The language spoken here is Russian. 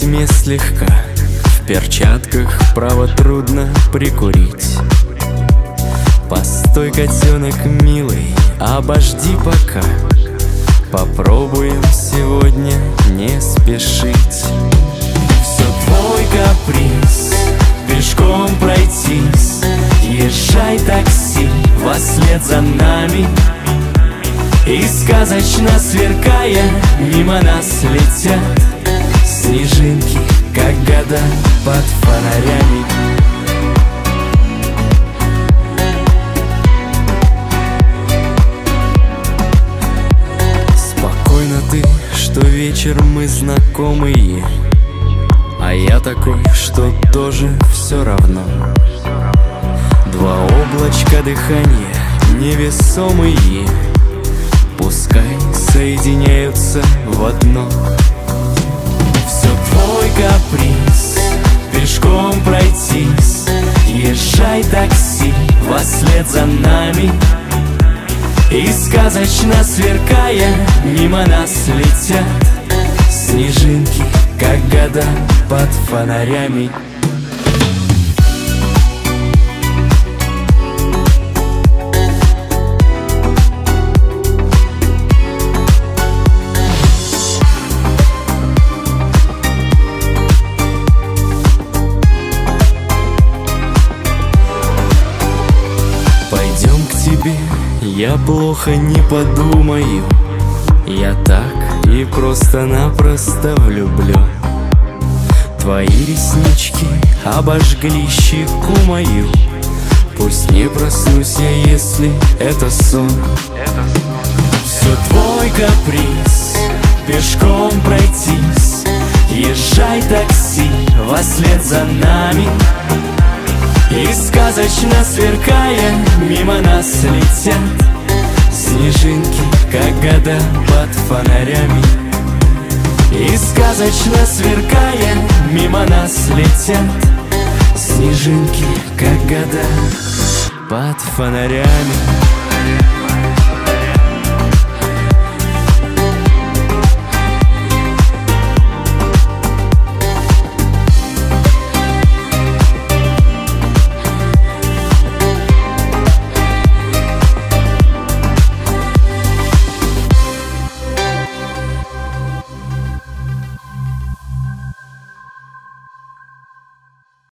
тьме слегка, в перчатках право трудно прикурить. Постой, котенок милый, обожди пока. Попробуем сегодня не спешить. Все твой каприз, пешком пройтись. Езжай, такси, вослед за нами. И сказочно сверкая, мимо нас летят снежинки, как года под фонарями. Спокойно ты, что вечер мы знакомые, а я такой, что тоже все равно. Два облачка дыхания невесомые, пускай соединяются в одно. Все твой каприз, пешком пройтись. Езжай, такси, вослед за нами. И сказочно сверкая, мимо нас летят снежинки, как года под фонарями. Пойдем к тебе, я плохо не подумаю. Я так и просто-напросто влюблен. Твои реснички обожгли щеку мою. Пусть не проснусь я, если это сон. Все твой каприз, пешком пройтись. Езжай, такси, вослед за нами. И сказочно сверкая, мимо нас летят снежинки, как года под фонарями. И сказочно сверкая, мимо нас летят снежинки, как года под фонарями.